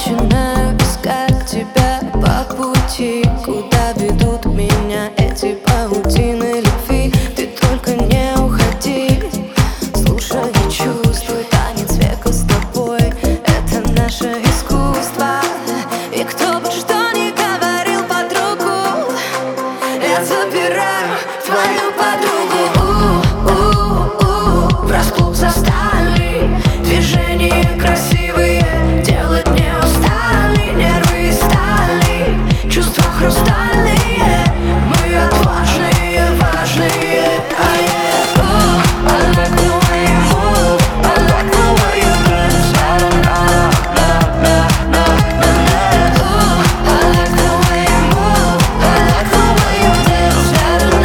начинаю искать тебя по пути, куда ведут меня эти паутины любви. Ты только не уходи, слушай и чувствуй танец века с тобой. Это наше искусство, и кто бы что ни говорил подругу, я забираю твою подругу. Врасплох застали, движения красивые, делать не устали, нервы из стали, чувства хрустальные, мы отважные, важные. I like the way you move, I like the way you dance. I like the way you move, I like the way you dance.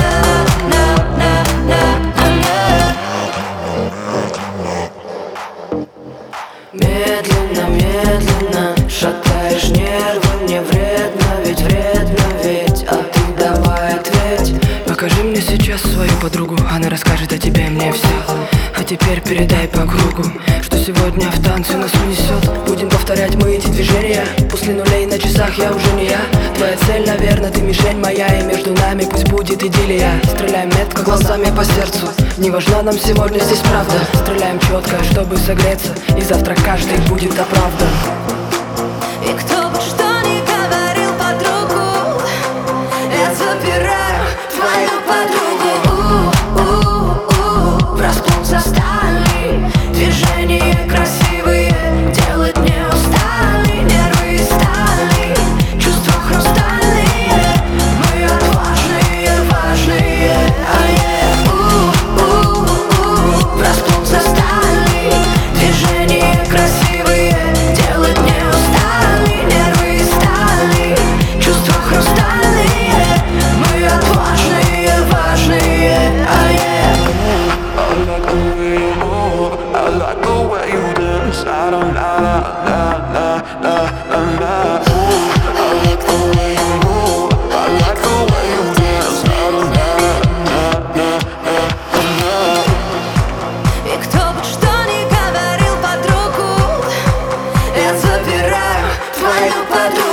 Медленно, медленно шатаешь нервы, мне вредно, ведь, а ты давай ответь. Покажи мне сейчас свою подругу, она расскажет о тебе и мне все. А теперь передай по кругу, что сегодня в танце нас унесет. Будем повторять мы эти движения, после нулей на часах я уже не я. Твоя цель, наверное, ты мишень моя, и между нами пусть будет идиллия. Стреляем метко глазами по сердцу, не важна нам сегодня здесь правда. Стреляем четко, чтобы согреться, и завтра каждый будет оправдан. И кто бы что ни говорил подругу, я забираю твою подругу. Врасплох застали, движения красивые, делать не устали, нервы из стали, чувства хрустальные, мы отважные, важные. Врасплох застали, движения красивые, делать не устали, нервы из стали, чувства хрустальные, мы отважные, важные. I like the way you move, I like the way you dance. I don't Ooh, I like the way you move, I like the way you dance. I don't И кто бы что ни говорил подругу, я забираю твою подругу.